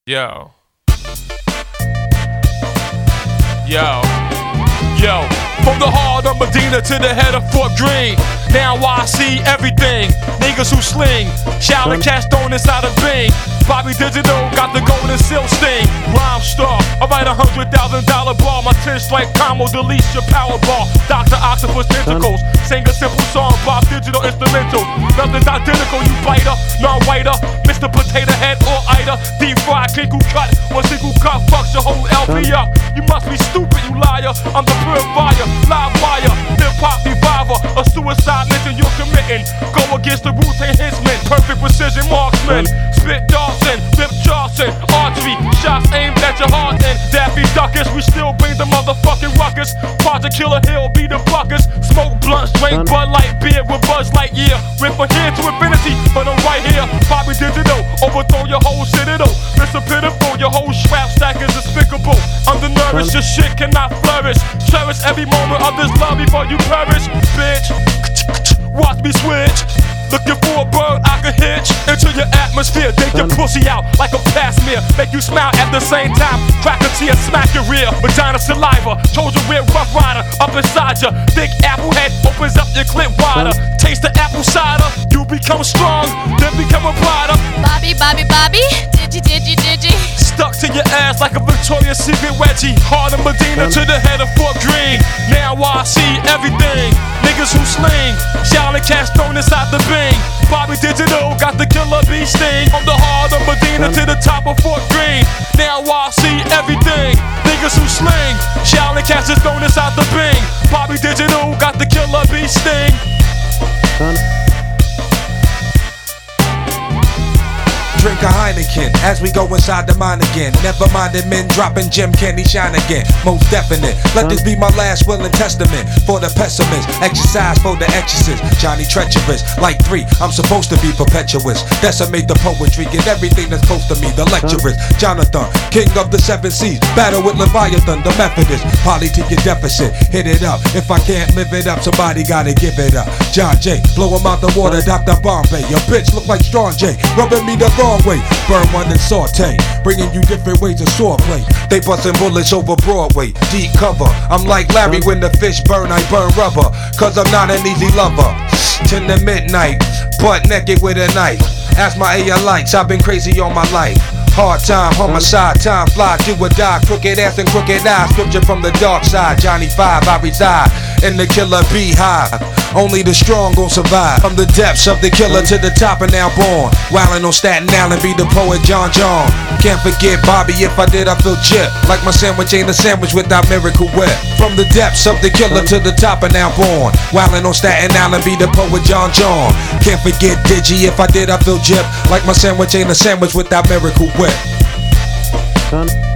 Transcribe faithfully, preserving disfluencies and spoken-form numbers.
Yo. Yo. Yo. From the heart of Medina to the head of Fort Greene. Now I see everything. Niggas who sling. Shouting cash thrown inside a bean. Bobby Digital got the golden silk sting. Rhyme star. I write a hundred thousand dollar bar. My ten strike combo deletes your power bar. Doctor Octopus tentacles. Sing a simple song. Bob Digital instrumental. Nothing's identical, you biter. Non-whiter. Mister Potato Head or Ida. Deep fried, kingle cut. One single cut fucks your whole L P up. You must be stupid, you liar. I'm the purifier. Live wire. Hip hop reviver. A suicide mission you're committing. Go against the Wu-Tang Henchmen. Perfect precision marksman. Spit Dawson. Lip Charleston. Archery. Shots aimed at your heart and Daffy Duckers. We still bring the motherfucking ruckus. Project Killer Hill be the buckers. Smoke blunts. Drink Bud Light beer with Buzz Lightyear. Rip from here to infinity. But I'm right here. Bobby Digital. Overthrow your whole citadel. Mister Pitiful. Your whole strap stack is despicable. Undernourished. Your shit cannot flourish. Cherish every moment of this love before you perish. Bitch. Watch me switch. Looking for a bird I can hitch into your atmosphere. Dig your pussy out like a past-mear. Make you smile at the same time. Crack a tear, smack your rear. Vagina saliva. Told you we're rough rider. Up inside ya. Thick apple head opens up your clit wider. Taste the apple cider. You become strong, then become a rider. Bobby, Bobby, Bobby. Digi, digi, digi. Stuck to your ass like a Victoria's Secret wedgie. Heart of Medina to the head of Fort Greene. Now I see everything. Niggas who sling. Shouting cash thrown inside the bin. Bobby Digital got the killer bee sting. From the heart of Medina to the top of Fort Greene. Now I see everything. Niggas who sling. Shouting cash is thrown inside the bin. Bobby Digital got the killer bee sting. Drink a Heineken as we go inside the mine again. Never minded men dropping Jim Kenny shine again. Most definite. Let this be my last will and testament for the pessimist. Exercise for the exorcist. Johnny treacherous. Like three, I'm supposed to be perpetuous. Decimate the poetry. Get everything that's close to me. The lecturers. Jonathan, king of the seven seas. Battle with Leviathan, the Methodist. Poly to your deficit. Hit it up. If I can't live it up, somebody gotta give it up. John Jay, blow him out the water. Doctor Bombay. Your bitch look like Strong J. Rubbing me the wrong way. Burn one and saute, bringing you different ways of swordplay. They busting bullets over Broadway, deep cover. I'm like Larry when the fish burn, I burn rubber. Cause I'm not an easy lover. Ten to midnight, butt naked with a knife. Ask my A I lights, I've been crazy all my life. Hard time, homicide, time fly, do or die. Crooked ass and crooked eyes, scripture from the dark side. Johnny Five, I reside in the killer beehive. Only the strong gon' survive. From the depths of the killer to the top and now born. Wildin' on Staten Island, be the poet John John. Can't forget Bobby, if I did I feel chip. Like my sandwich ain't a sandwich without Miracle Whip. From the depths of the killer to the top and now born. Wildin' on Staten Island, be the poet John John. Can't forget Digi, if I did I feel chip. Like my sandwich ain't a sandwich without Miracle Whip.